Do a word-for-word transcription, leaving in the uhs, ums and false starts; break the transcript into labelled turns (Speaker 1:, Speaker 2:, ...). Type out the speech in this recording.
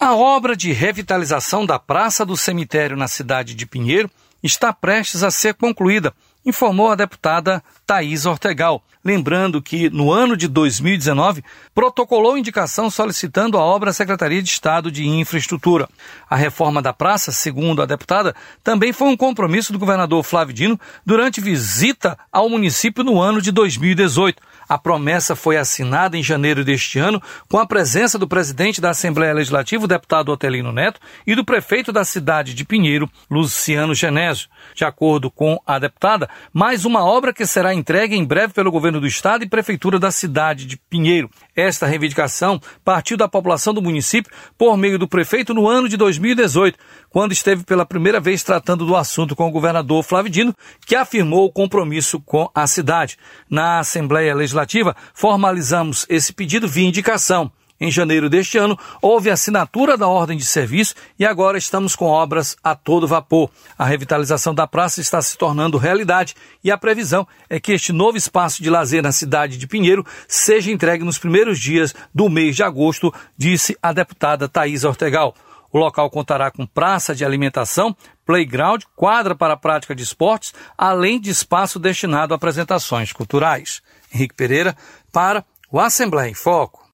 Speaker 1: A obra de revitalização da Praça do Cemitério na cidade de Pinheiro está prestes a ser concluída, informou a deputada Thaís Ortegal. Lembrando que, no ano de dois mil e dezenove, protocolou indicação solicitando a obra à Secretaria de Estado de Infraestrutura. A reforma da praça, segundo a deputada, também foi um compromisso do governador Flávio Dino durante visita ao município no ano de dois mil e dezoito. A promessa foi assinada em janeiro deste ano com a presença do presidente da Assembleia Legislativa, o deputado Otelino Neto, e do prefeito da cidade de Pinheiro, Luciano Genésio. De acordo com a deputada, mais uma obra que será entregue em breve pelo governo do estado e prefeitura da cidade de Pinheiro. Esta reivindicação partiu da população do município por meio do prefeito no ano de dois mil e dezoito, quando esteve pela primeira vez tratando do assunto com o governador Flávio Dino, que afirmou o compromisso com a cidade. Na Assembleia Legislativa, formalizamos esse pedido via indicação. Em janeiro deste ano, houve assinatura da ordem de serviço e agora estamos com obras a todo vapor. A revitalização da praça está se tornando realidade e a previsão é que este novo espaço de lazer na cidade de Pinheiro seja entregue nos primeiros dias do mês de agosto, disse a deputada Thaís Ortegal. O local contará com praça de alimentação, playground, quadra para a prática de esportes, além de espaço destinado a apresentações culturais. Henrique Pereira, para o Assembleia em Foco.